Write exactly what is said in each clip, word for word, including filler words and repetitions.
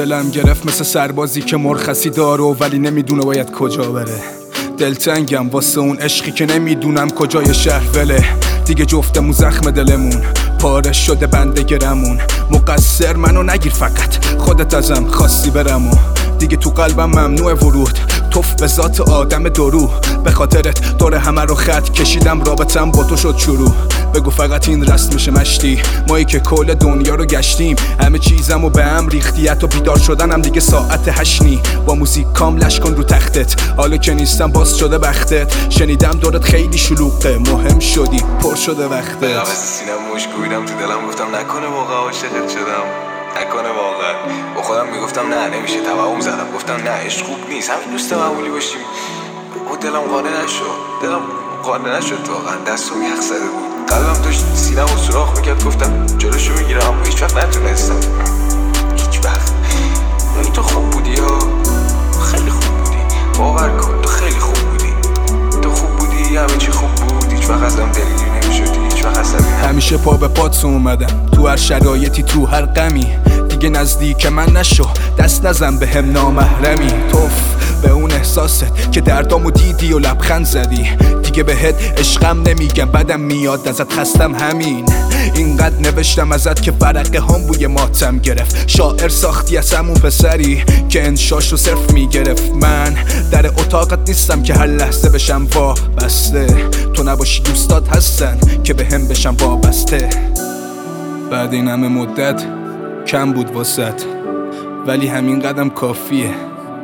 دلم گرفت مثل سربازی که مرخصی داره ولی نمیدونه باید کجا بره. دلتنگم واسه اون عشقی که نمیدونم کجای شهر وله. دیگه جفتمون زخم دلمون پاره شده بنده گرمون. مقصر منو نگیر فقط خودت ازم خواستی برم و دیگه تو قلبم ممنوع ورود. توف به ذات آدم درو به خاطرت دور همه رو خط کشیدم رابطم با تو شد شروع. بگو فقط این رست میشه مشتی مایی که کل دنیا رو گشتیم. همه چیزمو به هم ریختی حتی بیدار شدنم دیگه ساعت هشنی. با موزیک کاملش کن رو تختت حالا که نیستم باز شده بختت. شنیدم دورت خیلی شلوغه مهم شدی پر شده وقتت. به سینم مشک کویدم تو دلم گفتم نکنه واقعا عاشقت شدم. نکنه واقعا با خودم میگفتم نه نمیشه توهم زدم گفتم نه عشق خوب نیست همین دوست معمولی باشیم. او دلم قانع نشد دلم قانع نشد واقعا دستم یخ زده بود. قلبم داشت سینم رو سوراخ میکرد گفتم جلوشو میگیرم اما هیچ وقت نتونستم. هیچ وقت این تو خوب بودی ها خیلی خوب بودی باور کن تو خیلی خوب بودی. تو خوب بودی همه چی خوب بود هیچ وقت ازم دلگیر نمیشدی هیچ وقت عصبی نبودی. همیشه پا به پات اومدم تو هر شرایطی تو هر غمی. دیگه نزدیک من نشو دست نزن به هم نامحرمی. توف به اون احساست که دردامو دیدی و لبخند زدی. دیگه بهت عشقم نمیگم بدم میاد ازت خستم همین. اینقدر نوشتم ازت که ورقه هم بوی ماتم گرفت. شاعر ساختی از همون پسری که انشاش رو صرف میگرفت. من در اتاقت نیستم که هر لحظه بشم وابسته. تو نباشی دوستات هستن که به هم بشم وابسته. بعد این همه مدت کم بود واسط ولی همین قدم کافیه.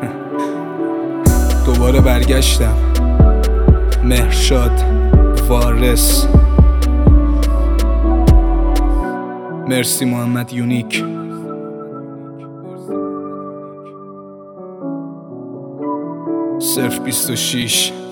دوباره برگشتم مهرشاد وارث. مرسی محمد یونیک. صرف بیست و شیش